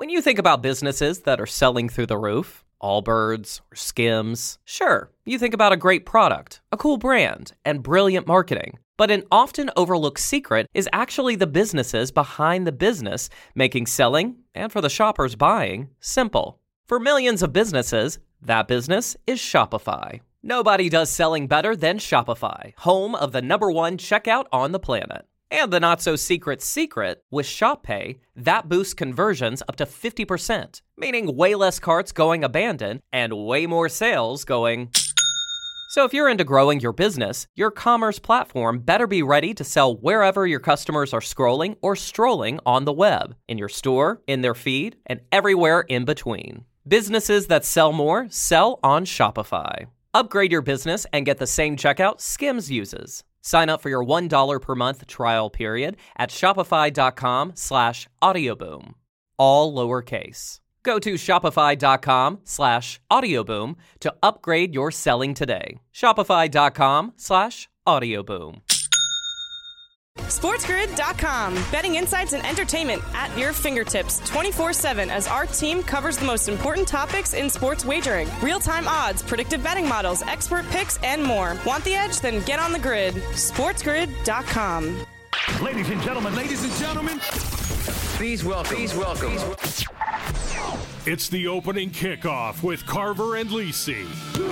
When you think about businesses that are selling through the roof, Allbirds or Skims, sure, you think about a great product, a cool brand, and brilliant marketing. But an often overlooked secret is actually the businesses behind the business making selling, and for the shoppers buying, simple. For millions of businesses, that business is Shopify. Nobody does selling better than Shopify, home of the #1 checkout on the planet. And the not-so-secret secret, with Shop Pay, that boosts conversions up to 50%, meaning way less carts going abandoned and way more sales going... So if you're into growing your business, your commerce platform better be ready to sell wherever your customers are scrolling or strolling on the web, in your store, in their feed, and everywhere in between. Businesses that sell more sell on Shopify. Upgrade your business and get the same checkout Skims uses. Sign up for your $1 per month trial period at shopify.com/audioboom. All lowercase. Go to shopify.com/audioboom to upgrade your selling today. Shopify.com/audioboom. SportsGrid.com. Betting insights and entertainment at your fingertips 24/7 as our team covers the most important topics in sports wagering. Real-time odds, predictive betting models, expert picks, and more. Want the edge? Then get on the grid. SportsGrid.com. Ladies and gentlemen, please welcome. It's the opening kickoff with Carver and Lisi.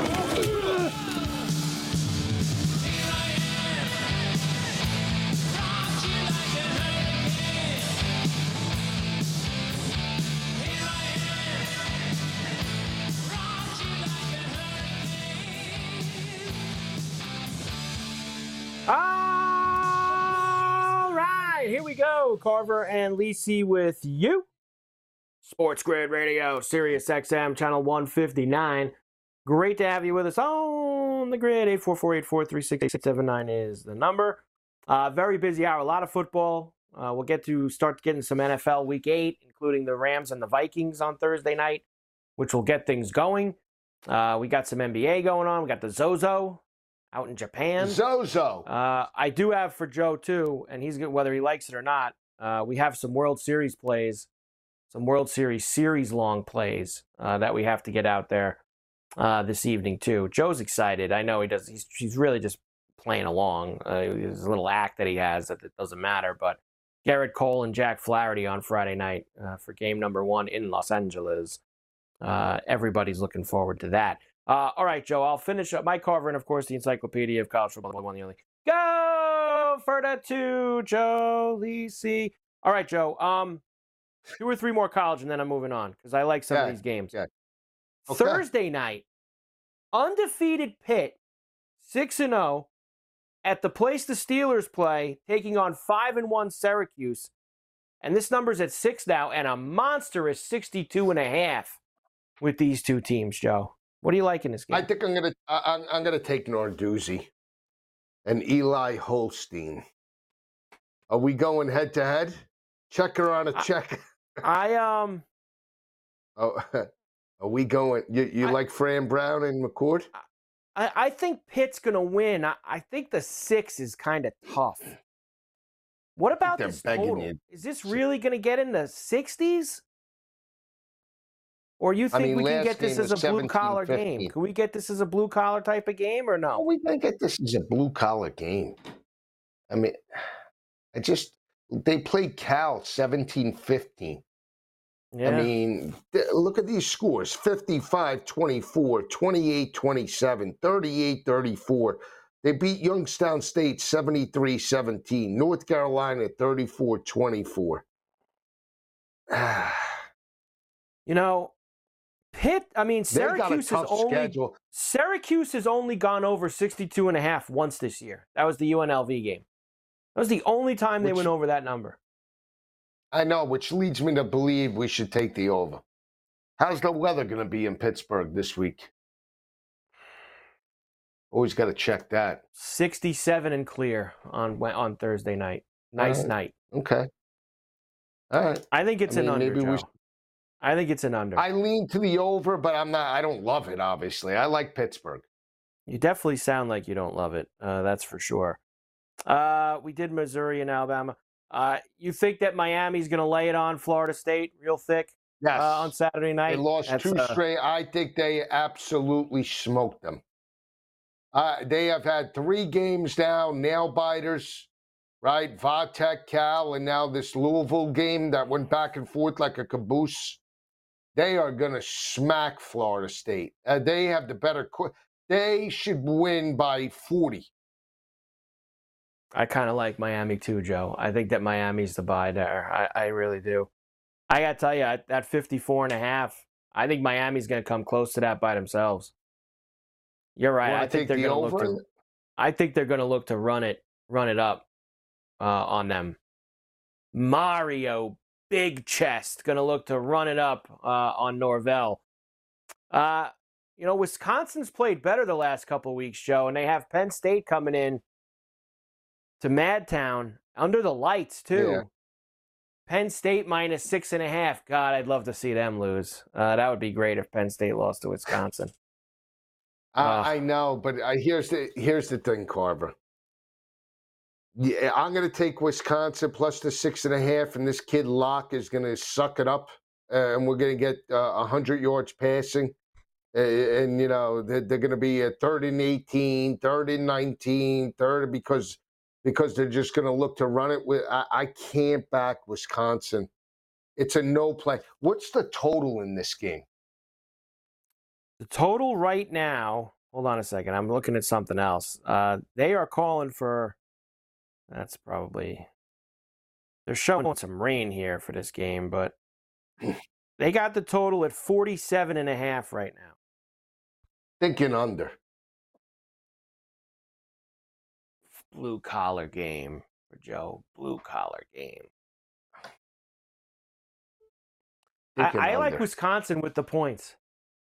All right, here we go. Carver and Lisi with you. Sports Grid Radio, Sirius XM, channel 159. Great to have you with us on the grid. 844-843-6879 is the number. Very busy hour, a lot of football. We'll start getting some NFL Week 8, including the Rams and the Vikings on Thursday night, which will get things going. We got some NBA going on. We got the Zozo out in Japan. Zozo. I do have for Joe, too, and he's good whether he likes it or not. We have some World Series plays, some World Series long plays that we have to get out there this evening, too. Joe's excited. I know he does. He's really just playing along. There's a little act that he has that it doesn't matter, but Garrett Cole and Jack Flaherty on Friday night for game number 1 in Los Angeles. Everybody's looking forward to that. All right, Joe, I'll finish up my Carver and, of course, the Encyclopedia of College Football. One the only. Go for the 2, Joe Lisi. All right, Joe. 2 or 3 more college, and then I'm moving on because I like some of these games. Okay. Thursday night, undefeated Pitt, 6-0, at the place the Steelers play, taking on 5-1 Syracuse. And this number's at 6 now, and a monstrous 62.5 with these two teams, Joe. What do you like in this game? I think I'm gonna take Narduzzi and Eli Holstein. Are we going head to head? Checker on a check. Oh, are we going? You like Fran Brown and McCourt? I think Pitt's going to win. I think the 6 is kind of tough. What about this total? Is this really going to get in the 60s? Or you think we can get this as a blue-collar game? Can we get this as a blue-collar type of game or no? We can get this as a blue-collar game. I mean, they played Cal 17-15. Yeah. I mean, look at these scores: 55-24, 28-27, 38-34. They beat Youngstown State 73-17, North Carolina 34-24. Pitt, Syracuse has only gone over 62.5 once this year. That was the UNLV game. That was the only time they went over that number. I know, which leads me to believe we should take the over. How's the weather going to be in Pittsburgh this week? Always got to check that. 67 and clear on Thursday night. Nice night. Okay. All right. I think it's an under, Joe. I think it's an under. I lean to the over, but I don't love it, obviously. I like Pittsburgh. You definitely sound like you don't love it. That's for sure. We did Missouri and Alabama. You think that Miami's going to lay it on Florida State real thick? Yes. on Saturday night. They lost That's, two straight. I think they absolutely smoked them. They have had 3 games now, nail biters, right? Vatek, Cal, and now this Louisville game that went back and forth like a caboose. They are going to smack Florida State. They have the better. They should win by 40. I kind of like Miami too, Joe. I think that Miami's the buy there. I really do. I got to tell you, at 54.5, I think Miami's going to come close to that by themselves. You're right. Well, I think they're going to look to. I think they're going to look to run it up on them. Mario, big chest, going to look to run it up on Norvell. Wisconsin's played better the last couple of weeks, Joe, and they have Penn State coming in to Madtown under the lights too. Yeah. Penn State minus 6.5. God, I'd love to see them lose. That would be great if Penn State lost to Wisconsin. I know, but here's the thing, Carver. Yeah, I'm going to take Wisconsin plus the 6.5, and this kid Locke is going to suck it up, and we're going to get 100 yards passing, and they're going to be at 3rd and 18, 3rd and 19, because they're just going to look to run it with. I can't back Wisconsin. It's a no play. What's the total in this game? The total right now, hold on a second. I'm looking at something else. They are calling for, they're showing some rain here for this game, but they got the total at 47.5 right now. Thinking under. Blue collar game for Joe. Blue collar game. I like Wisconsin with the points.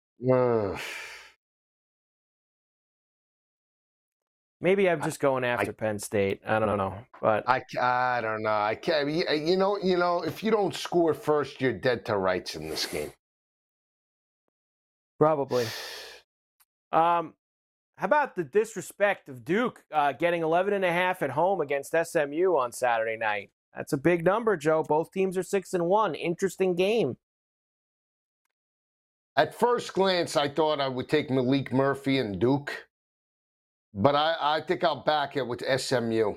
Maybe I'm just going after Penn State. I don't know, but I don't know. I can't. If you don't score first, you're dead to rights in this game. Probably. How about the disrespect of Duke getting 11.5 at home against SMU on Saturday night? That's a big number, Joe. Both teams are 6-1. Interesting game. At first glance, I thought I would take Malik Murphy and Duke, but I think I'll back it with SMU.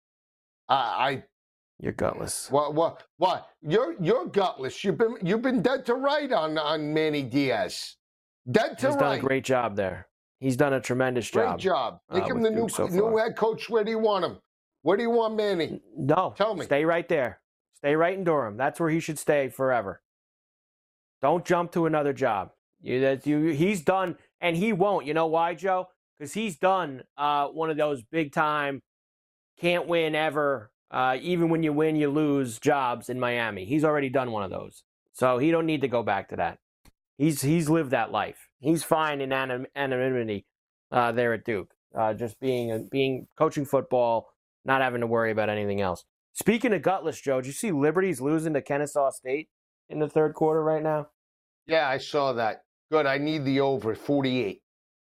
You're gutless. What? You're gutless. You've been dead to right on Manny Diaz. Dead to right. He's done a great job there. He's done a tremendous job. Great job. Make him the new head coach. Where do you want him? Where do you want Manny? No. Tell me. Stay right there. Stay right in Durham. That's where he should stay forever. Don't jump to another job. He's done, and he won't. You know why, Joe? Because he's done one of those big-time, can't win ever, even when you win, you lose jobs in Miami. He's already done one of those. So he don't need to go back to that. He's lived that life. He's fine in anonymity there at Duke. Just being coaching football, not having to worry about anything else. Speaking of gutless, Joe, did you see Liberty's losing to Kennesaw State in the third quarter right now? Yeah, I saw that. Good. I need the over 48.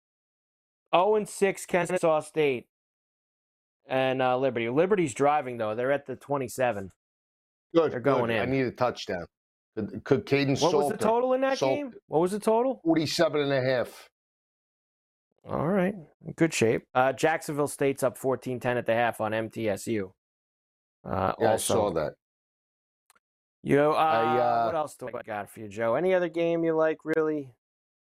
0-6 Kennesaw State and Liberty. Liberty's driving, though. They're at the 27. Good. They're going in. I need a touchdown. Could Caden Salter? What was the total in that game? What was the total? 47.5. All right. Good shape. Jacksonville State's up 14-10 at the half on MTSU. Yeah, I saw that. What else do I got for you, Joe? Any other game you like, really?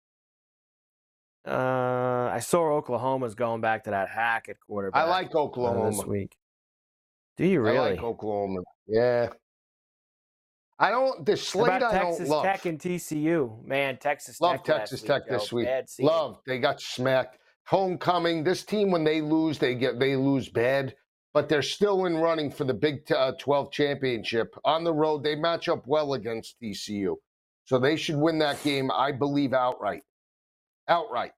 I saw Oklahoma's going back to that hack at quarterback. I like Oklahoma this week. Do you really? I like Oklahoma. Yeah. The slate I don't love. Texas Tech and TCU. Man, Texas Tech. Love Texas Tech this week. Love. They got smacked. Homecoming. This team, when they lose, they lose bad. But they're still in running for the Big 12 championship. On the road, they match up well against TCU. So they should win that game, I believe, outright. Outright.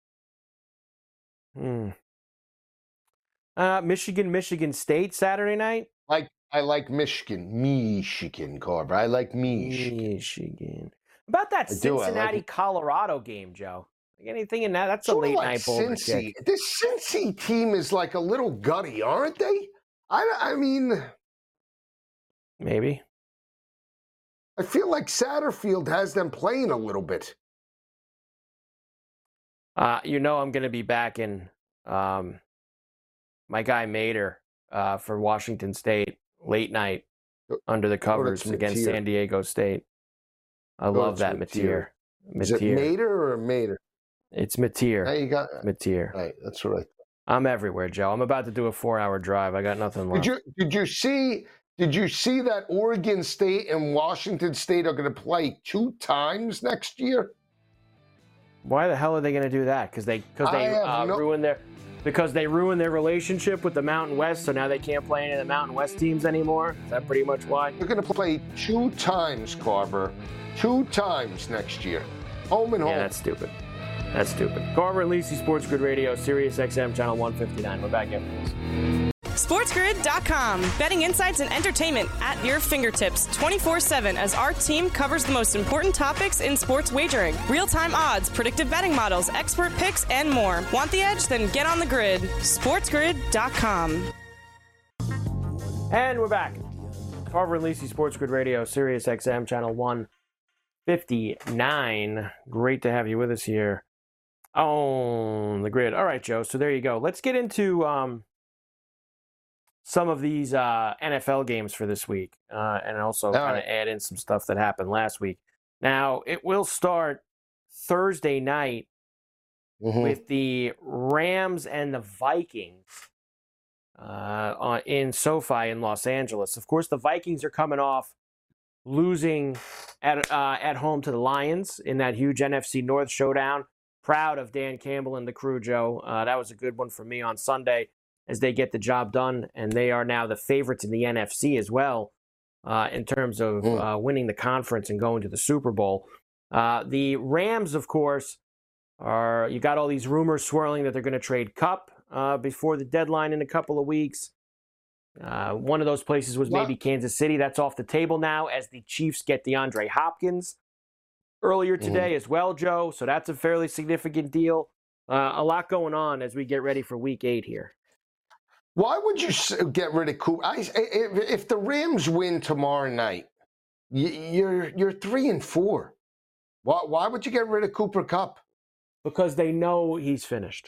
Michigan State Saturday night? I like Michigan, Carver. I like Michigan. About that Cincinnati, Colorado game, Joe. Like anything in that? That's a late night bowl kick. This Cincy team is like a little gutty, aren't they? I mean, maybe. I feel like Satterfield has them playing a little bit. I'm going to be back in my guy Mater for Washington State late night under the covers against San Diego State. I love that Mateer. Is it Mater or Mater? It's Mateer. Hey, you got Mateer. Right, that's right. I'm everywhere, Joe. I'm about to do a 4-hour drive. I got nothing left. Did you see that Oregon State and Washington State are going to play 2 times next year? Why the hell are they going to do that? Because they ruined their relationship with the Mountain West, so now they can't play any of the Mountain West teams anymore? Is that pretty much why? They're going to play 2 times, Carver. 2 times next year. Home and home. Yeah, that's stupid. That's stupid. Carver and Lisi, Sports Grid Radio, Sirius XM, Channel 159. We're back after this. SportsGrid.com. Betting insights and entertainment at your fingertips 24/7 as our team covers the most important topics in sports wagering. Real-time odds, predictive betting models, expert picks, and more. Want the edge? Then get on the grid. SportsGrid.com. And we're back. Carver and Lisi, Sports Grid Radio, Sirius XM, Channel 159. Great to have you with us here on the grid. All right, Joe. So there you go. Let's get into some of these NFL games for this week, and also kind of add in some stuff that happened last week. Now, it will start Thursday night with the Rams and the Vikings in SoFi in Los Angeles. Of course, the Vikings are coming off losing at home to the Lions in that huge NFC North showdown. Proud of Dan Campbell and the crew, Joe. That was a good one for me on Sunday as they get the job done, and they are now the favorites in the NFC as well in terms of winning the conference and going to the Super Bowl. The Rams, of course, you got all these rumors swirling that they're going to trade Kupp before the deadline in a couple of weeks. One of those places was maybe Kansas City. That's off the table now as the Chiefs get DeAndre Hopkins earlier today as well, Joe. So that's a fairly significant deal. A lot going on as we get ready for Week 8 here. Why would you get rid of Cooper? If the Rams win tomorrow night, you're 3-4. Why would you get rid of Cooper Kupp? Because they know he's finished.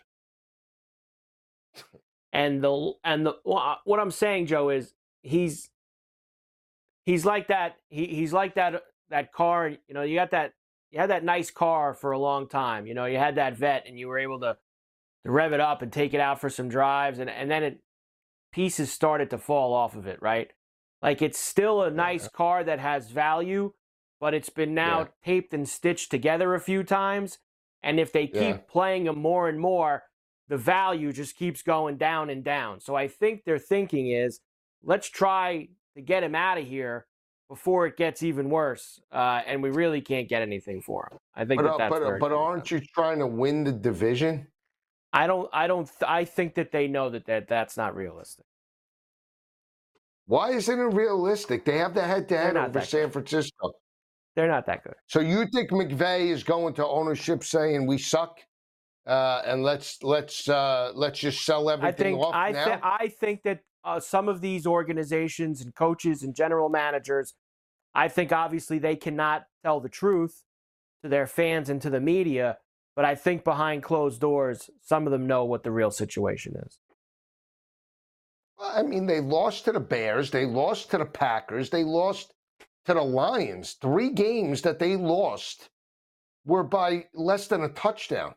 And what I'm saying, Joe, is he's like that. He's like that car. You know, you had that nice car for a long time. You know, you had that vet, and you were able to rev it up and take it out for some drives, and then pieces started to fall off of it, right? Like, it's still a nice car that has value, but it's been now taped and stitched together a few times. And if they keep playing them more and more, the value just keeps going down and down. So I think their thinking is, let's try to get him out of here before it gets even worse, and we really can't get anything for him. I think but aren't you trying to win the division? I think that they know that's not realistic. Why isn't it realistic? They have the head-to-head over San Francisco. They're not that good. So you think McVay is going to ownership saying we suck, and let's just sell everything off now? I think that some of these organizations and coaches and general managers, I think obviously they cannot tell the truth to their fans and to the media, but I think behind closed doors, some of them know what the real situation is. I mean, they lost to the Bears, they lost to the Packers, they lost to the Lions. 3 games that they lost were by less than a touchdown.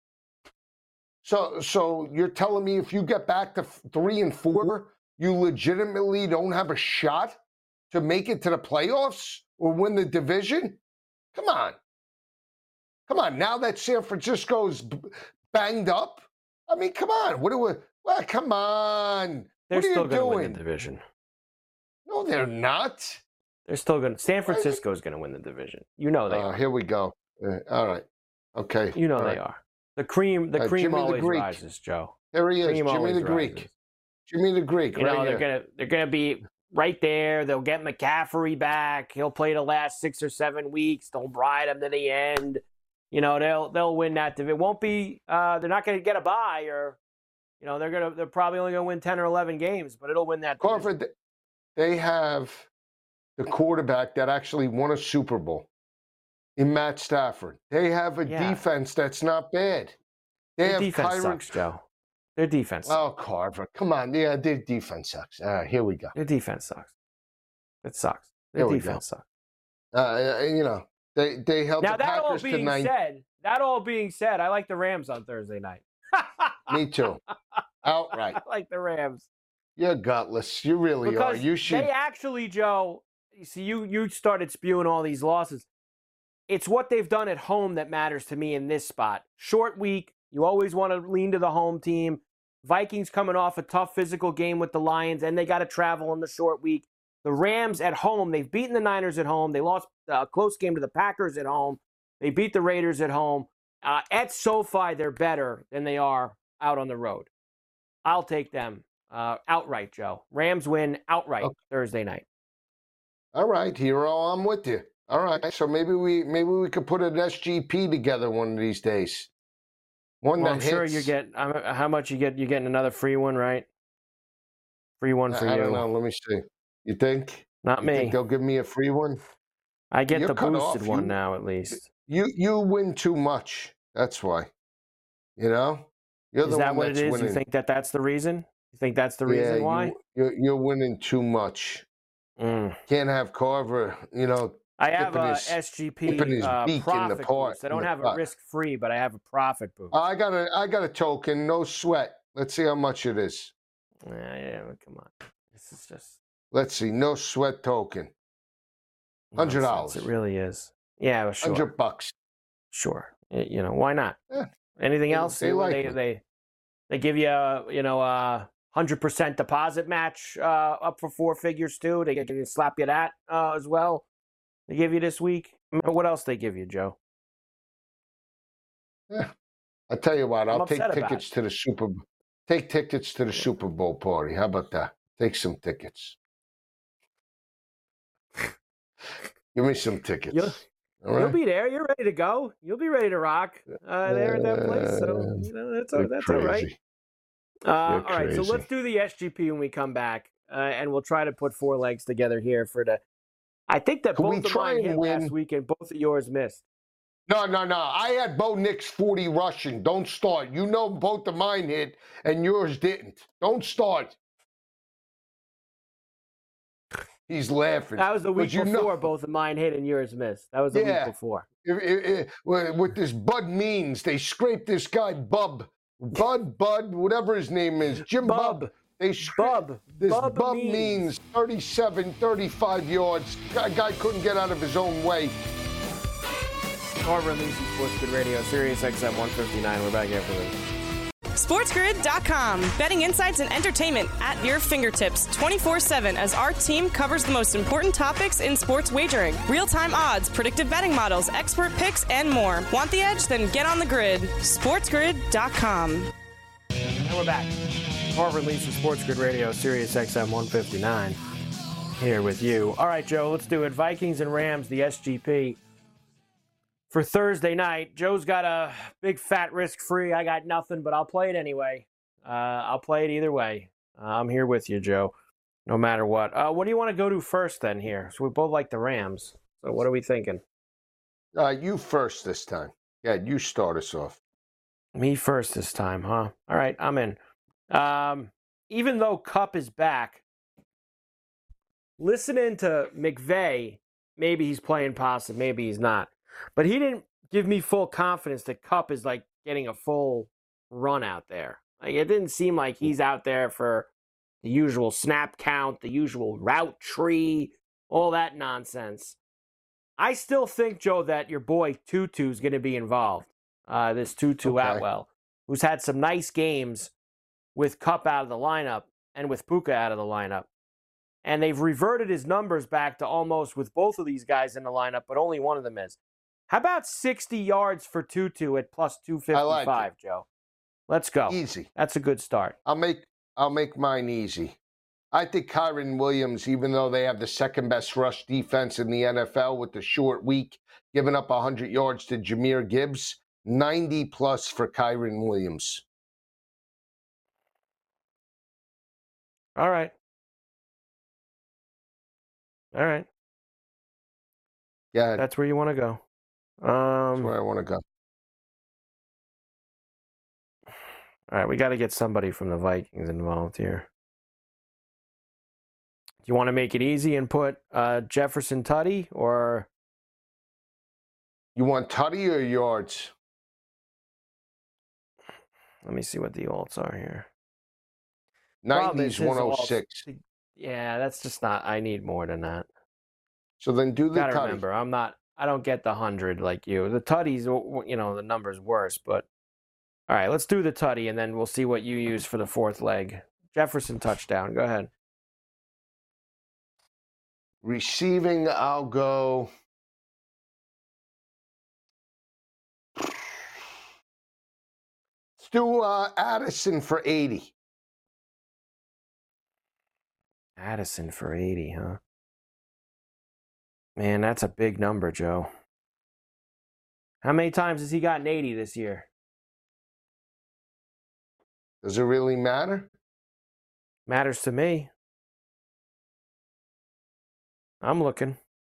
So you're telling me if you get back to 3-4, you legitimately don't have a shot to make it to the playoffs or win the division? Come on. Now that San Francisco's banged up, I mean, come on. Come on. They're what are still you going doing? to win the division. No, they're not. They're still going to. San Francisco is going to win the division. You know they are. Here we go. All right. Okay. You know they are. The cream always rises, Joe. There he is, Jimmy the Greek. Rises. Jimmy the Greek. You know, here. they're gonna be right there. They'll get McCaffrey back. He'll play the last 6 or 7 weeks. They'll ride him to the end. You know, they'll win that division. It won't be. They're not going to get a bye, or you know, they're probably only going to win 10 or 11 games, but it'll win that division. Crawford, they have the quarterback that actually won a Super Bowl in Matt Stafford. They have a defense that's not bad. Their defense sucks, Joe. Their defense sucks. Oh, Carver, come on. Yeah, their defense sucks. Here we go. Their defense sucks. It sucks. Their defense sucks. They held the Packers to 9. That all being said, I like the Rams on Thursday night. Me too. Outright. I like the Rams. You're gutless. You really are. You should. They actually, Joe, you see, you started spewing all these losses. It's what they've done at home that matters to me in this spot. Short week. You always want to lean to the home team. Vikings coming off a tough physical game with the Lions, and they got to travel in the short week. The Rams at home, they've beaten the Niners at home. They lost a close game to the Packers at home. They beat the Raiders at home. At SoFi, they're better than they are out on the road. I'll take them outright, Joe. Rams win outright Thursday night. All right, hero, I'm with you. All right, so maybe we could put an SGP together one of these days. I'm sure you get how much you get. You're getting another free one, right? Free one for you. I don't know. Let me see. You think? Not me. Think they'll give me a free one? I get the boosted one now, at least. You win too much. That's why. You know. Is that what it is? Winning. You think that's the reason? You think that's the reason why? You're winning too much. Can't have Carver. I have a SGP profit boost. I don't have a risk-free, but I have a profit boost. I got a token, no sweat. Let's see how much it is. Yeah, come on. This is just. Let's see, no sweat token. $100. It really is. Yeah, sure. $100. Sure. Why not? Yeah. Anything else? They give you a 100% deposit match up for 4 figures too. They can slap you that as well. They give you this week. What else they give you, Joe? Yeah, I'll tell you what. I'll take tickets to the Super Bowl. Take tickets to the Super Bowl party. How about that? Take some tickets. Give me some tickets. You'll be there. You're ready to go. You'll be ready to rock there at that place. So that's all right. All right. So let's do the SGP when we come back, and we'll try to put 4 legs together here for the. I think that both of mine hit last week and both of yours missed. No. I had Bo Nix 40 rushing. Don't start. Both of mine hit and yours didn't. Don't start. He's laughing. That was the week before both of mine hit and yours missed. That was the week before. With this Bud Means, they scraped this guy Bud, whatever his name is, Jim Bub. Bub means 37, 35 yards. Guy couldn't get out of his own way. Carver and Lisi, Sports Grid Radio, Sirius XM 159. We're back after this. SportsGrid.com. Betting insights and entertainment at your fingertips 24/7 as our team covers the most important topics in sports wagering. Real-time odds, predictive betting models, expert picks, and more. Want the edge? Then get on the grid. SportsGrid.com. And we're back. Carver and Lisi, Sports Grid Radio, Sirius XM 159. Here with you. All right, Joe, let's do it. Vikings and Rams, the SGP. For Thursday night, Joe's got a big fat risk-free. I got nothing, but I'll play it anyway. I'll play it either way. I'm here with you, Joe, no matter what. What do you want to go to first then here? So we both like the Rams. So what are we thinking? You first this time. Yeah, you start us off. Me first this time, huh? All right, I'm in. Even though Kupp is back, listening to McVay, maybe he's playing possum, maybe he's not. But he didn't give me full confidence that Kupp is like getting a full run out there. Like it didn't seem like he's out there for the usual snap count, the usual route tree, all that nonsense. I still think, Joe, that your boy Tutu is going to be involved. This Tutu Atwell, who's had some nice games with Kupp out of the lineup and with Puka out of the lineup. And they've reverted his numbers back to almost with both of these guys in the lineup, but only one of them is. How about 60 yards for Tutu at plus 255, like Joe? Let's go. Easy. That's a good start. I'll make mine easy. I think Kyren Williams, even though they have the second best rush defense in the NFL with the short week, giving up 100 yards to Jahmyr Gibbs, 90 plus for Kyren Williams. All right. Yeah, That's where you want to go. that's where I want to go. All right, we got to get somebody from the Vikings involved here. Do you want to make it easy and put Jefferson Tutty, or You want Tutty or yards? let me see what the alts are here. 90's 106. Yeah, that's just not. I need more than that. So then do the Gotta Tutty. remember, I don't get the 100 like you. The Tutty's, the number's worse. But all right, let's do the Tutty, and then we'll see what you use for the fourth leg. Jefferson touchdown. Go ahead. Receiving, I'll go. Let's do Addison for 80. Addison for 80, huh? Man, that's a big number, Joe. How many times has he gotten 80 this year? Does it really matter? Matters to me. I'm looking.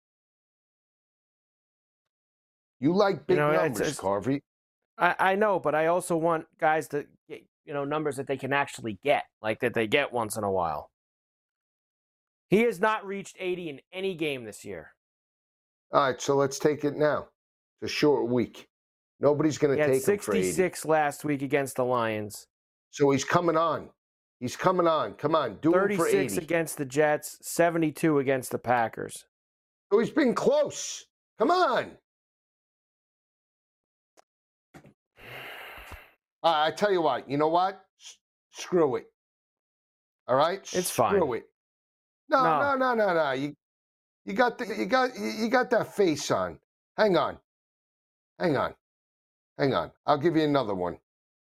You like big numbers, it's Carvey. I know, but I also want guys to get, numbers that they can actually get, like that they get once in a while. He has not reached 80 in any game this year. All right, so let's take it now. It's a short week. Nobody's going to take him for 80. 66 last week against the Lions. So he's coming on. He's coming on. Come on, do him for 80. 36 against the Jets, 72 against the Packers. So he's been close. Come on. I tell you what. You know what? Screw it. All right? It's fine. Screw it. No. You got that face on. Hang on. I'll give you another one.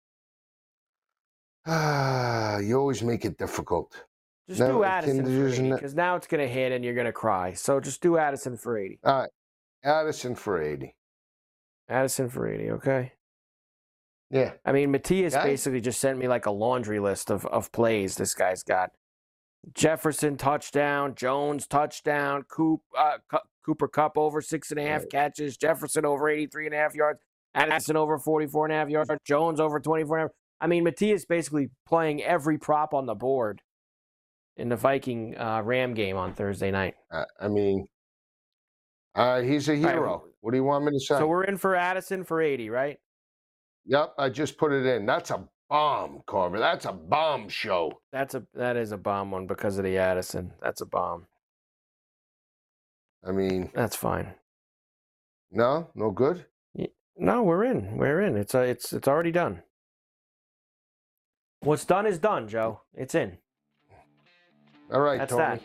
You always make it difficult. Just do Addison for 80, because now it's going to hit and you're going to cry. So just do Addison for 80. All right. Addison for 80. Addison for 80, okay? Yeah. I mean, Matthias basically just sent me like a laundry list of plays this guy's got. Jefferson touchdown, Jones touchdown, Cooper Kupp over 6.5 catches, Jefferson over 83.5 yards, Addison over 44.5 yards, Jones over 24.5. I mean, Matthias basically playing every prop on the board in the Viking Ram game on Thursday night. He's a hero. Right. What do you want me to say? So we're in for Addison for 80, right? Yep, I just put it in. That's a bomb, Carver. That's a bomb show. That is a bomb one because of the Addison. That's a bomb. I mean, that's fine. No good. No, we're in. It's already done. What's done is done, Joe. It's in. All right, that's Tony.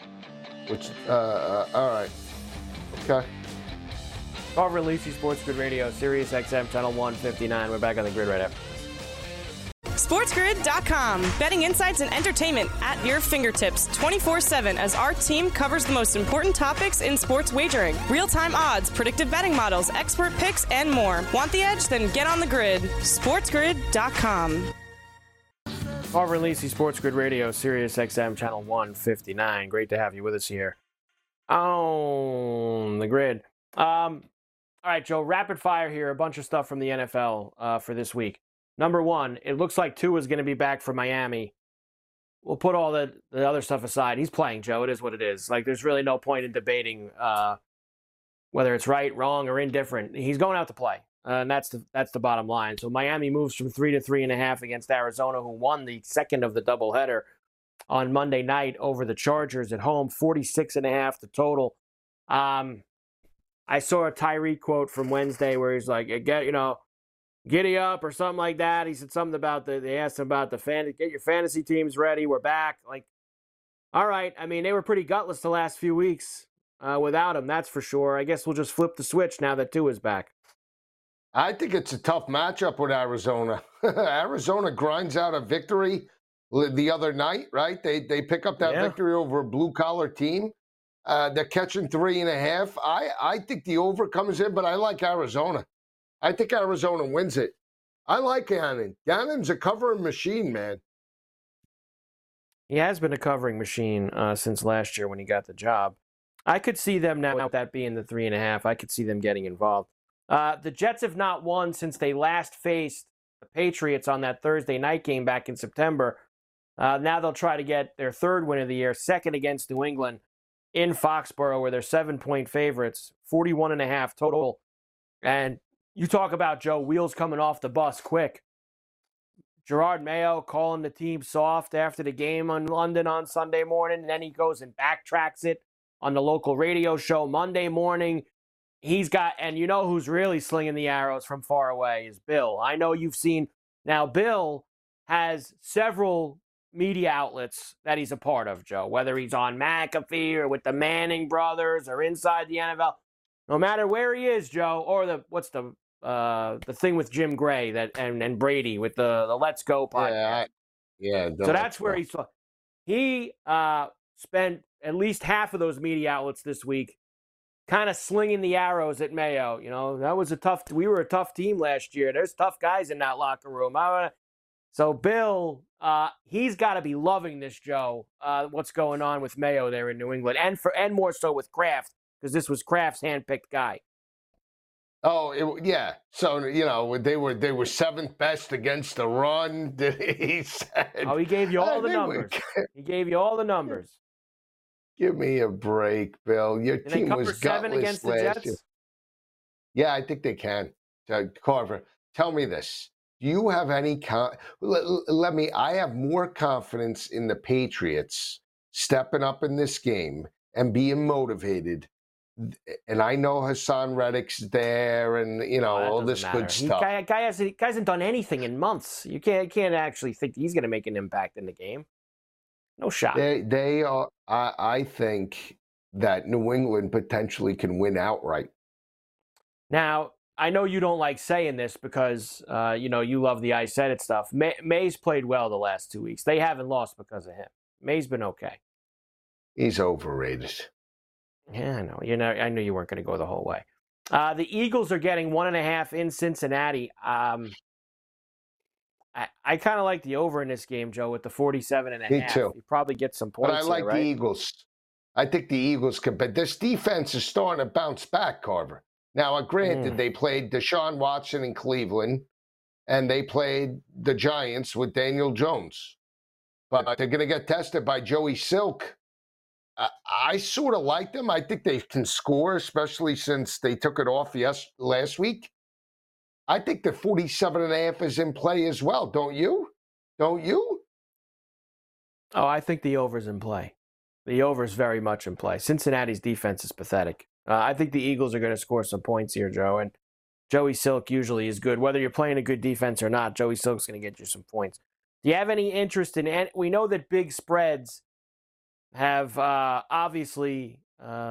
All right. Okay. Carver and Lisi, Sports Grid Radio, Sirius XM, Channel 159. We're back on the grid right after this. SportsGrid.com. Betting insights and entertainment at your fingertips 24/7 as our team covers the most important topics in sports wagering. Real-time odds, predictive betting models, expert picks, and more. Want the edge? Then get on the grid. SportsGrid.com. Carver and Lisi, Sports Grid Radio, Sirius XM, Channel 159. Great to have you with us here on the grid. All right, Joe, rapid fire here. A bunch of stuff from the NFL for this week. Number one, it looks like Tua is going to be back for Miami. We'll put all the other stuff aside. He's playing, Joe. It is what it is. Like, there's really no point in debating whether it's right, wrong, or indifferent. He's going out to play, and that's the bottom line. So Miami moves from 3 to 3.5 against Arizona, who won the second of the doubleheader on Monday night over the Chargers at home. 46.5 the total. I saw a Tyreek quote from Wednesday where he's like, giddy up or something like that. He said something about they asked him about get your fantasy teams ready. We're back. Like, all right. I mean, they were pretty gutless the last few weeks without him. That's for sure. I guess we'll just flip the switch now that Tua's back. I think it's a tough matchup with Arizona. Arizona grinds out a victory the other night, right? They pick up that victory over a blue-collar team. They're catching 3.5. I think the over comes in, but I like Arizona. I think Arizona wins it. I like Gannon. Gannon's a covering machine, man. He has been a covering machine since last year when he got the job. I could see them now with that being the 3.5. I could see them getting involved. The Jets have not won since they last faced the Patriots on that Thursday night game back in September. Now they'll try to get their third win of the year, second against New England in Foxborough, where they're 7-point favorites, 41.5 total. And you talk about, Joe, wheels coming off the bus quick. Gerard Mayo calling the team soft after the game on London on Sunday morning, and then he goes and backtracks it on the local radio show Monday morning. He's got, and you know who's really slinging the arrows from far away is Bill. I know you've seen, now Bill has several media outlets that he's a part of, Joe, whether he's on McAfee or with the Manning brothers or inside the NFL. No matter where he is, Joe, or the thing with Jim Gray and Brady with the Let's Go podcast. So that's where he spent at least half of those media outlets this week kind of slinging the arrows at Mayo. You know, we were a tough team last year. There's tough guys in that locker room. So Bill, he's got to be loving this, Joe, what's going on with Mayo there in New England, and more so with Kraft, because this was Kraft's handpicked guy. Oh, yeah. So, you know, they were seventh best against the run. He said. Oh, he gave you all the numbers. He gave you all the numbers. Give me a break, Bill. Your Did team they was cover 7 gutless against the last Jets? year. Yeah, I think they can. Carver, tell me this. Do you have any I have more confidence in the Patriots stepping up in this game and being motivated. And I know Hassan Reddick's there, and you know all this good stuff. Guy hasn't done anything in months. You can't actually think he's going to make an impact in the game. No shot. They are. I think that New England potentially can win outright. Now I know you don't like saying this because you know you love the I said it stuff. May's played well the last 2 weeks. They haven't lost because of him. May's been okay. He's overrated. Yeah, I know. I knew you weren't going to go the whole way. The Eagles are getting 1.5 in Cincinnati. I kind of like the over in this game, Joe, with the 47.5. Me too. You probably get some points. But I like there, right? the Eagles. I think the Eagles can. But this defense is starting to bounce back, Carver. Now, granted, they played Deshaun Watson in Cleveland, and they played the Giants with Daniel Jones. But they're going to get tested by Joey Silk. I sort of like them. I think they can score, especially since they took it off last week. I think the 47.5 is in play as well. Don't you? Don't you? Oh, I think the over's in play. The over's very much in play. Cincinnati's defense is pathetic. I think the Eagles are going to score some points here, Joe. And Joey Silk usually is good. Whether you're playing a good defense or not, Joey Silk's going to get you some points. Do you have any interest in – we know that big spreads – have obviously,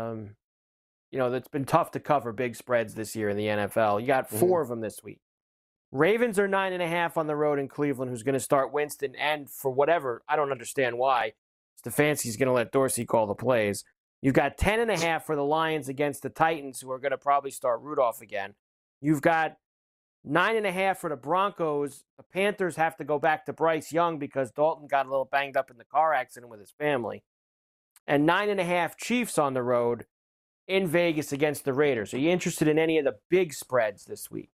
it's been tough to cover big spreads this year in the NFL. You got 4 of them this week. Ravens are 9.5 on the road in Cleveland, who's going to start Winston, and for whatever, I don't understand why, Stefanski's going to let Dorsey call the plays. You've got 10.5 for the Lions against the Titans, who are going to probably start Rudolph again. You've got 9.5 for the Broncos. The Panthers have to go back to Bryce Young because Dalton got a little banged up in the car accident with his family. And 9.5 Chiefs on the road in Vegas against the Raiders. Are you interested in any of the big spreads this week?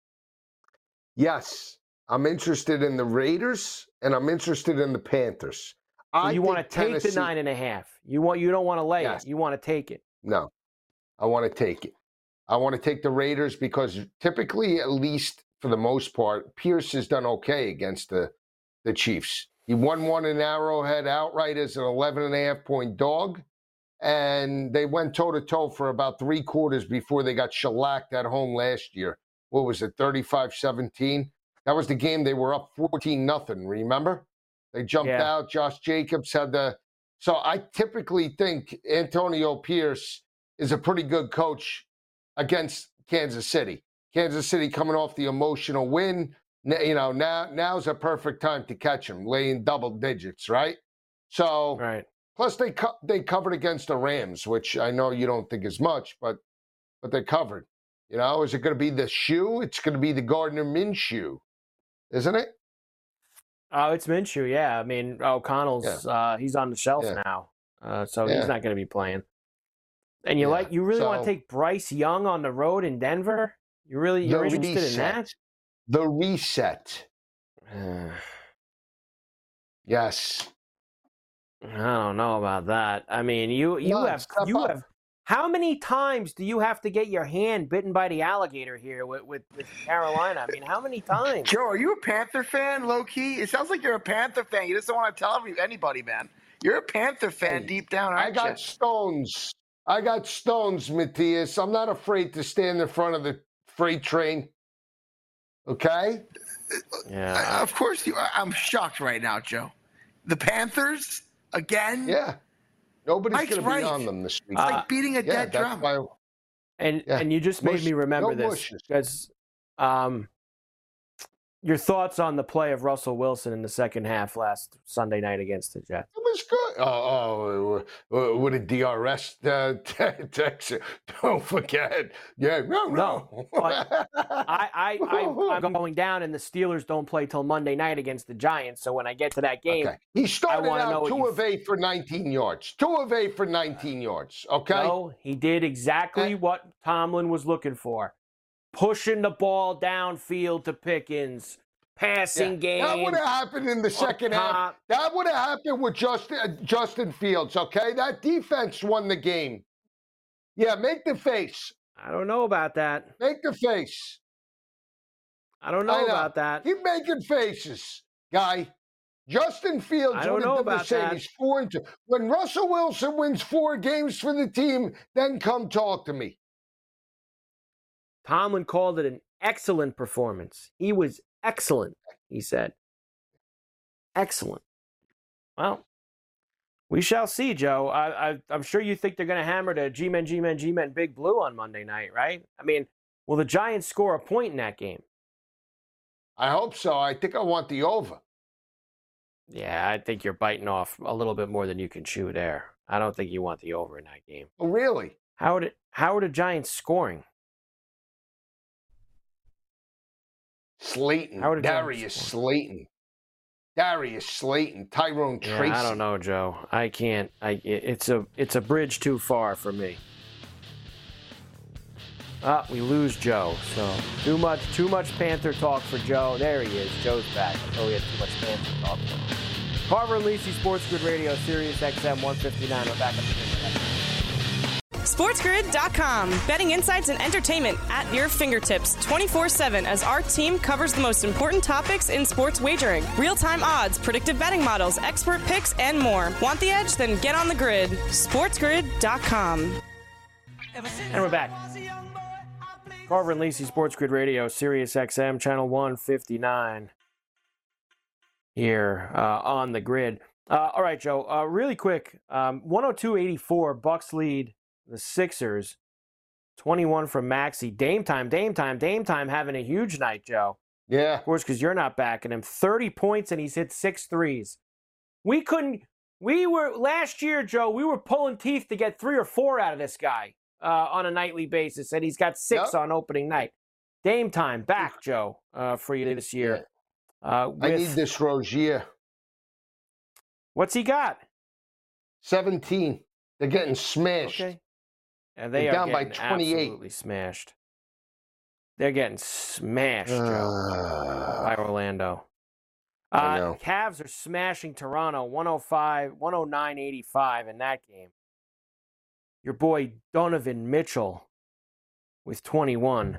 Yes. I'm interested in the Raiders, and I'm interested in the Panthers. So you want to take the 9.5. You don't want to lay it. You want to take it. No. I want to take it. I want to take the Raiders because typically, at least for the most part, Pierce has done okay against the Chiefs. He won one in Arrowhead outright as an 11.5-point dog, and they went toe-to-toe for about 3 quarters before they got shellacked at home last year. What was it, 35-17? That was the game they were up 14-0, remember? They jumped out. Josh Jacobs had the – so I typically think Antonio Pierce is a pretty good coach against Kansas City. Kansas City coming off the emotional win. You know, now's a perfect time to catch him, laying double digits, right? So, right. Plus they covered against the Rams, which I know you don't think is much, but they covered. You know, is it going to be the shoe? It's going to be the Gardner Minshew, isn't it? Oh, it's Minshew, yeah. I mean, O'Connell's he's on the shelf now, so he's not going to be playing. And you really want to take Bryce Young on the road in Denver? You're interested in that? The reset. Yes. I don't know about that. I mean, you have how many times do you have to get your hand bitten by the alligator here with Carolina? I mean, how many times? Joe, are you a Panther fan, low key? It sounds like you're a Panther fan. You just don't want to tell anybody, man. You're a Panther fan deep down, aren't you? I got stones, Matthias. I'm not afraid to stand in front of the freight train. Okay? Yeah. Of course you are. I'm shocked right now, Joe. The Panthers again? Yeah. Nobody's going to be on them this week. It's like beating a dead drum. And you just made me remember this because your thoughts on the play of Russell Wilson in the second half last Sunday night against the Jets. It was good. With a DRS text. Don't forget. Yeah, no. But I'm going down, and the Steelers don't play till Monday night against the Giants. So when I get to that game, he started out 2 of 8 for 19 yards. 2 of 8 for 19 yards. Okay. No, he did exactly what Tomlin was looking for. Pushing the ball downfield to Pickens, passing game. That would have happened in the second half. That would have happened with Justin Fields, okay? That defense won the game. Yeah, make the face. I don't know about that. Make the face. I don't know about that. Keep making faces, guy. Justin Fields would have done the same. He's 4-2. When Russell Wilson wins 4 games for the team, then come talk to me. Tomlin called it an excellent performance. He was excellent, he said. Excellent. Well, we shall see, Joe. I'm sure you think they're going to hammer the G-Men, Big Blue on Monday night, right? I mean, will the Giants score a point in that game? I hope so. I think I want the over. Yeah, I think you're biting off a little bit more than you can chew there. I don't think you want the over in that game. Oh, really? How are the Giants scoring? Slayton. Darius Slayton. Tyrone Tracy. I don't know, Joe. I can't. It's a bridge too far for me. We lose Joe. So too much Panther talk for Joe. There he is. Joe's back. Oh, we had too much Panther talk for him. Carver and Lisi, Sports Grid Radio, Sirius XM 159. We're back up again. SportsGrid.com. Betting insights and entertainment at your fingertips 24/7 as our team covers the most important topics in sports wagering. Real-time odds, predictive betting models, expert picks, and more. Want the edge? Then get on the grid. SportsGrid.com. And we're back. Carver and Lisi, Sports Grid Radio, Sirius XM, channel 159. Here on the grid. All right, Joe. Really quick. 102-84, Bucks lead the Sixers. 21 from Maxey. Dame time having a huge night, Joe. Yeah. Of course, because you're not backing him. 30 points and he's hit 6 threes. Last year, Joe, we were pulling teeth to get 3 or 4 out of this guy on a nightly basis, and he's got 6 on opening night. Dame time back, Joe, for you this year. I need this Rozier. What's he got? 17. They're getting smashed. Okay. And they're down by 28. Absolutely smashed. They're getting smashed, Joe, by Orlando. Cavs are smashing Toronto 109-85 in that game. Your boy Donovan Mitchell with 21.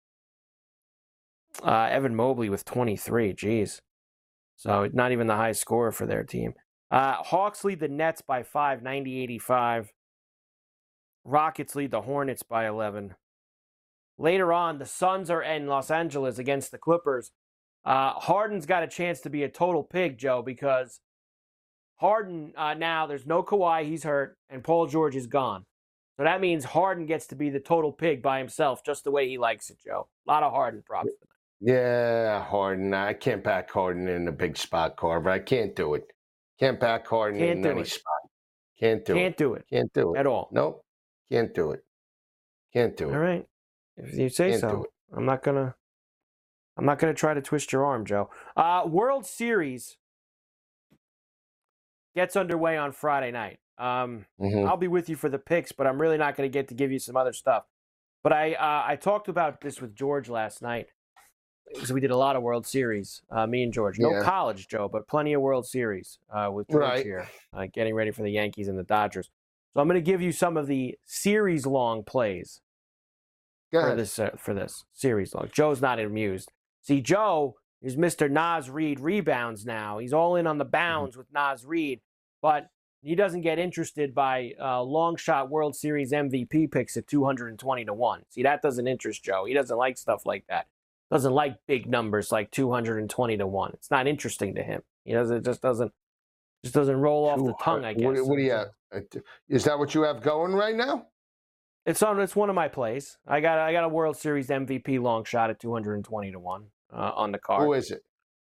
Evan Mobley with 23. Jeez. So not even the high scorer for their team. Hawks lead the Nets by 5, 90-85. Rockets lead the Hornets by 11. Later on, the Suns are in Los Angeles against the Clippers. Harden's got a chance to be a total pig, Joe, because Harden, now there's no Kawhi, he's hurt, and Paul George is gone. So that means Harden gets to be the total pig by himself, just the way he likes it, Joe. A lot of Harden props tonight. Yeah, Harden. I can't back Harden in a big spot, Carver. I can't do it. Can't back Harden in any spot. Can't do it. Can't do it. At all. Nope. Can't do it. Can't do it. All right. If you say so. I'm not gonna try to twist your arm, Joe. World Series gets underway on Friday night. I'll be with you for the picks, but I'm really not going to get to give you some other stuff. But I talked about this with George last night. So we did a lot of World Series, me and George. No college, Joe, but plenty of World Series with George here, getting ready for the Yankees and the Dodgers. So I'm going to give you some of the series-long plays for this series-long. Joe's not amused. See, Joe is Mr. Naz Reid rebounds now. He's all in on the bounds with Naz Reid, but he doesn't get interested by long shot World Series MVP picks at 220-1. See, that doesn't interest Joe. He doesn't like stuff like that. Doesn't like big numbers like 220-1. It's not interesting to him. He doesn't just doesn't roll off the tongue, I guess. What do you have? Is that what you have going right now? It's one of my plays. I got a World Series MVP long shot at 220-1 on the card. Who is it?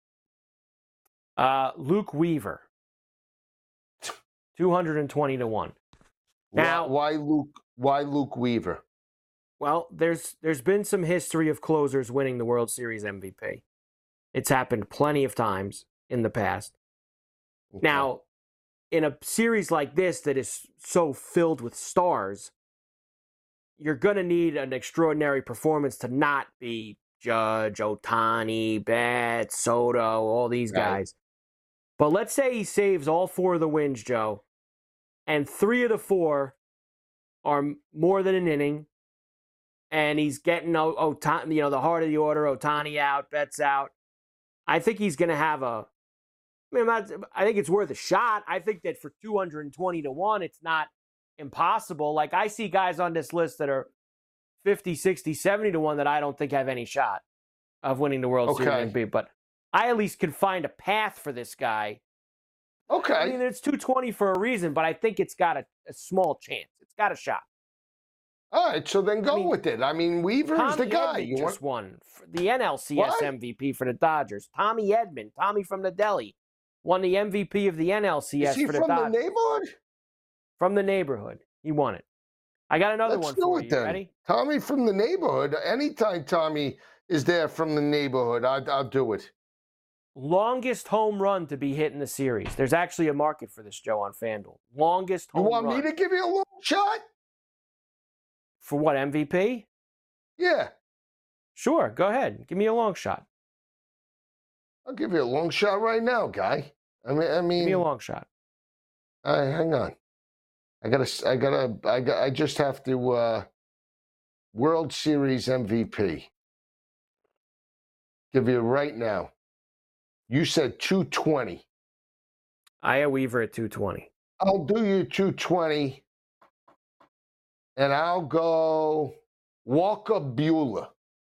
Luke Weaver. 220-1. Now, why Luke Weaver? Well, there's been some history of closers winning the World Series MVP. It's happened plenty of times in the past. Okay. Now, in a series like this that is so filled with stars, you're going to need an extraordinary performance to not be Judge, Ohtani, Betts, Soto, all these guys. But let's say he saves all 4 of the wins, Joe, and 3 of the 4 are more than an inning, and he's getting Ohtani, the heart of the order, Ohtani out, Betts out. I think he's going to have I think it's worth a shot. I think that for 220-1, it's not impossible. Like, I see guys on this list that are 50, 60, 70-1 that I don't think have any shot of winning the World Series MVP. But I at least can find a path for this guy. Okay. I mean, it's 220 for a reason, but I think it's got a small chance. It's got a shot. All right, so then go with it. I mean, Weaver's the guy. You just won the NLCS MVP for the Dodgers. Tommy Edman, Tommy from the Deli, won the MVP of the NLCS for the Dodgers. Is he from the neighborhood? From the neighborhood. He won it. I got another one for you. Ready? Tommy from the neighborhood. Anytime Tommy is there from the neighborhood, I'll do it. Longest home run to be hit in the series. There's actually a market for this, Joe, on FanDuel. Longest home run. You want me to give you a long shot? For what, MVP? Yeah. Sure, go ahead. Give me a long shot. I'll give you a long shot right now, guy. I mean. Give me a long shot. All right, hang on. I just have to World Series MVP. Give you right now. You said 220. Aya Weaver at 220. I'll do you 220. And I'll go Walker Buehler.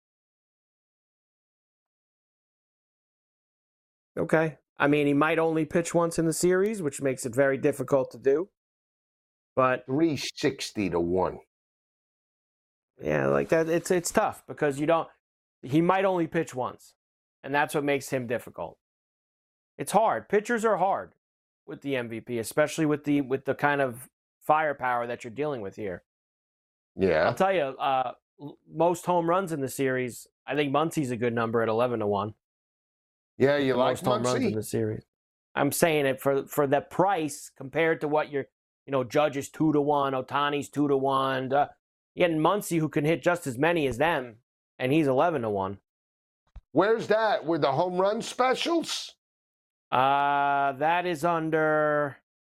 Okay. I mean, he might only pitch once in the series, which makes it very difficult to do. But 360-1. Yeah, like that. It's tough because he might only pitch once, and that's what makes him difficult. It's hard. Pitchers are hard with the MVP, especially with the kind of firepower that you're dealing with here. Yeah, I'll tell you, most home runs in the series. I think Muncie's a good number at 11-1. Yeah, you like most home runs in the series. I'm saying it for the price compared to what Judge is 2-1, Ohtani's 2-1. You get Muncie, who can hit just as many as them, and he's 11-1. Where's that? With the home run specials? That is under.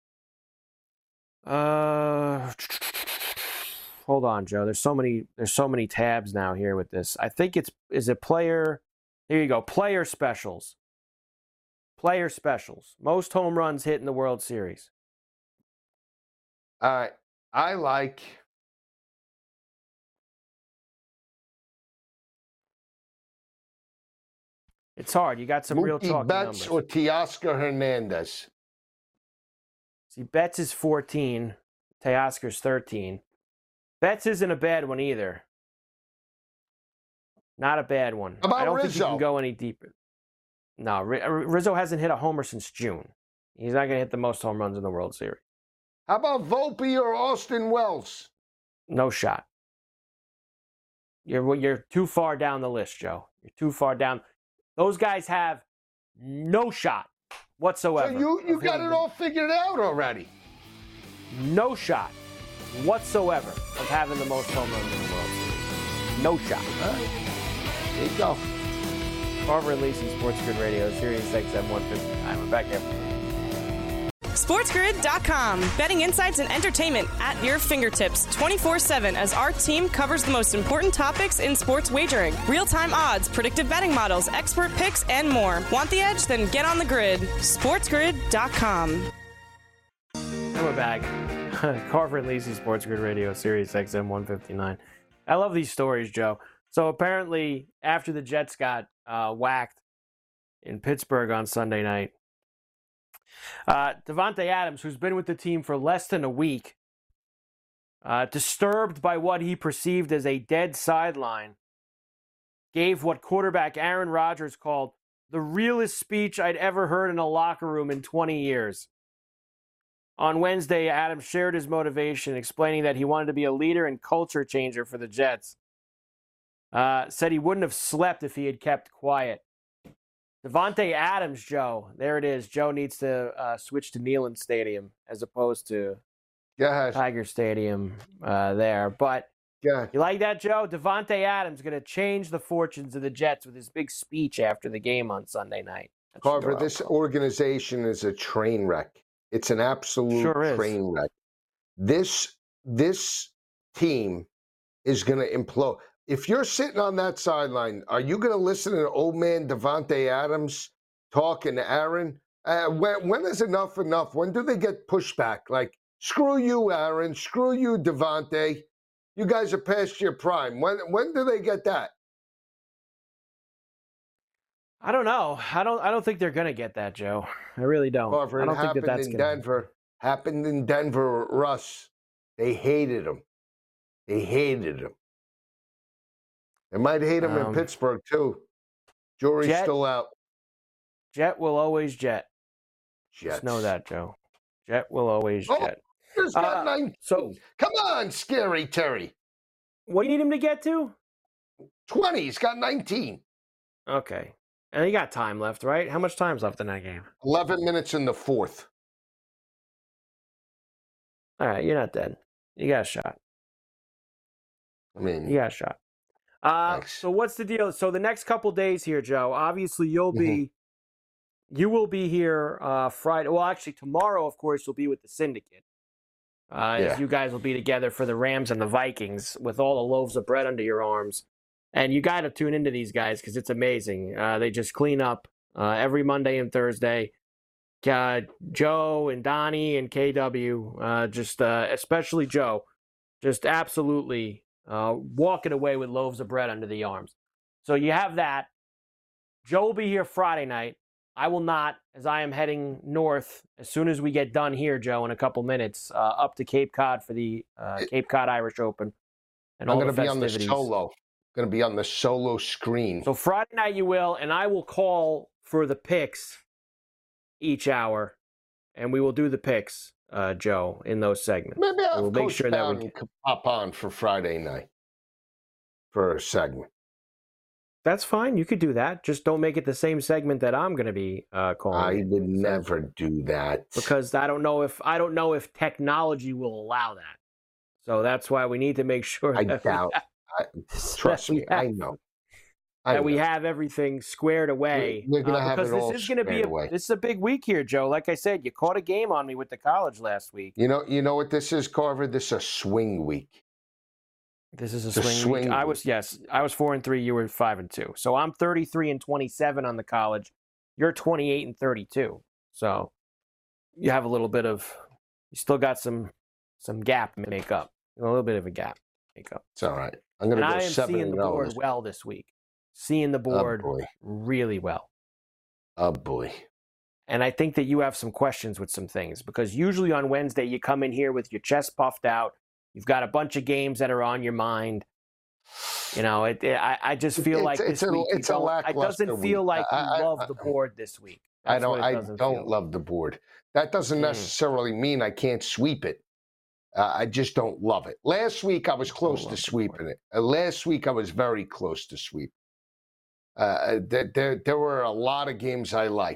Hold on, Joe. There's so many tabs now here with this. I think is it player. Here you go. Player specials. Player specials. Most home runs hit in the World Series. All right. I like. It's hard. You got some real talking Betts numbers. Or Teoscar Hernandez? See, Betts is 14. Teoscar's 13. Betts isn't a bad one either. Not a bad one. How about I don't Rizzo? think you can go any deeper. No, Rizzo hasn't hit a homer since June. He's not going to hit the most home runs in the World Series. How about Volpe or Austin Wells? No shot. You're too far down the list, Joe. You're too far down. Those guys have no shot whatsoever. So you got it all figured out already. no shot whatsoever of having the most home runs in the World Series. No shot. There you go. Carver and Lisi, Sports Grid Radio, Sirius XM 159. We're back after. SportsGrid.com. Betting insights and entertainment at your fingertips 24/7 as our team covers the most important topics in sports wagering. Real-time odds, predictive betting models, expert picks, and more. Want the edge? Then get on the grid. SportsGrid.com. And we're back. Carver and Lisi, Sports Grid Radio, Sirius XM 159. I love these stories, Joe. So apparently, after the Jets got whacked in Pittsburgh on Sunday night, Davante Adams, who's been with the team for less than a week, disturbed by what he perceived as a dead sideline, gave what quarterback Aaron Rodgers called the realest speech I'd ever heard in a locker room in 20 years. On Wednesday, Adams shared his motivation, explaining that he wanted to be a leader and culture changer for the Jets. Said he wouldn't have slept if he had kept quiet. Davante Adams, Joe. There it is. Joe needs to switch to Neyland Stadium as opposed to Tiger Stadium there. But you like that, Joe? Davante Adams going to change the fortunes of the Jets with his big speech after the game on Sunday night. Carver, this organization is a train wreck. It's an absolute train wreck. This team is going to implode. If you're sitting on that sideline, are you going to listen to old man Davante Adams talking to Aaron? When is enough enough? When do they get pushback? Like, screw you, Aaron. Screw you, Davante. You guys are past your prime. When do they get that? I don't know. I don't think they're going to get that, Joe. I really don't. Carver, I don't think happened that's in Denver. Happened in Denver, Russ. They hated him. They hated him. They might hate him in Pittsburgh, too. Jury's still out. Jet will always jet. Jets. Just know that, Joe. Jet will always jet. He's got 19. So, come on, Scary Terry. What do you need him to get to? 20. He's got 19. Okay. And he got time left, right? How much time's left in that game? 11 minutes in the fourth. All right, you're not dead. You got a shot. I mean, you got a shot. So what's the deal? So the next couple days here, Joe, obviously you will be here Friday. Well, actually tomorrow, of course, you'll be with the Syndicate. As you guys will be together for the Rams and the Vikings with all the loaves of bread under your arms. And you got to tune into these guys because it's amazing. They just clean up every Monday and Thursday. Joe and Donnie and KW, especially Joe, just absolutely walking away with loaves of bread under the arms. So you have that. Joe will be here Friday night. I will not, as I am heading north as soon as we get done here, Joe, in a couple minutes, up to Cape Cod for the Cape Cod Irish Open. And I'm going to be on the solo. Going to be on the solo screen. So Friday night you will, and I will call for the picks each hour, and we will do the picks, Joe, in those segments. Maybe I'll make sure that we can pop on for Friday night for a segment. That's fine. You could do that. Just don't make it the same segment that I'm going to be calling. I would never do that because I don't know if technology will allow that. So that's why we need to make sure. I doubt. Trust me, I know. We have everything squared away. We're going to have it all squared away. This is a big week here, Joe. Like I said, you caught a game on me with the college last week. You know what this is, Carver? This is a swing week. This is a swing week. I was 4-3. You were 5-2. So I'm 33-27 on the college. You're 28-32. So you have a little bit of. You still got some gap to make up. A little bit of a gap to make up. It's all right. I'm going to go 7-0. I am seeing the board well this week. Seeing the board really well. Oh, boy. And I think that you have some questions with some things because usually on Wednesday you come in here with your chest puffed out. You've got a bunch of games that are on your mind. You know, I just feel like this week it doesn't feel like you love the board this week. I don't love the board. That doesn't necessarily mean I can't sweep it. I just don't love it. Last week I was close to sweeping it. Last week I was very close to sweep. There were a lot of games I liked.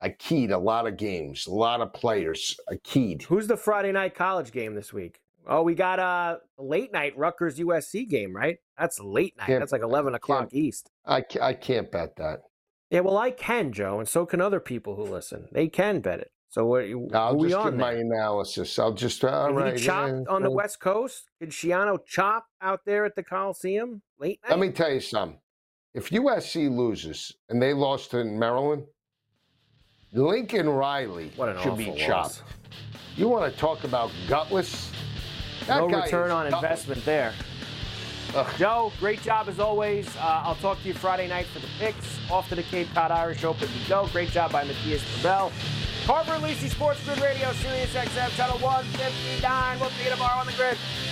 I keyed a lot of games, a lot of players. I keyed. Who's the Friday night college game this week? Oh, we got a late night Rutgers USC game, right? That's late night. That's like 11 o'clock East. I can't bet that. Yeah, well, I can, Joe, and so can other people who listen. They can bet it. So I'll just give my analysis. I'll just Did he chop on the West Coast? Did Schiano chop out there at the Coliseum late night? Let me tell you something. If USC loses and they lost in Maryland, Lincoln Riley should be chopped. You want to talk about gutless? No return on investment there. Joe, great job as always. I'll talk to you Friday night for the picks. Off to the Cape Cod Irish Open we go. Great job by Matthias Probel. Carver and Lisi Sports Grid Radio, Sirius XM, Channel 159. We'll see you tomorrow on the grid.